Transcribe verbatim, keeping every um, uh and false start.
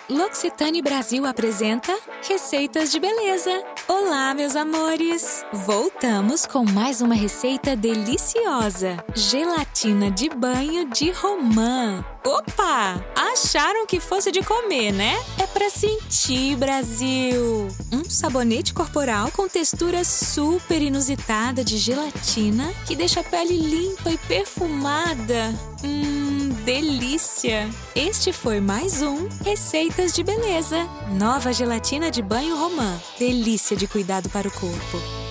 L'Occitane Brasil apresenta Receitas de Beleza. Olá, meus amores! Voltamos com mais uma receita deliciosa. Gelatina de banho de romã. Opa! Acharam que fosse de comer, né? É pra sentir, Brasil! Um sabonete corporal com textura super inusitada de gelatina que deixa a pele limpa e perfumada. Hum, delícia! Este foi mais um Receitas de Beleza. Nova gelatina de banho romã. Delícia de cuidado para o corpo.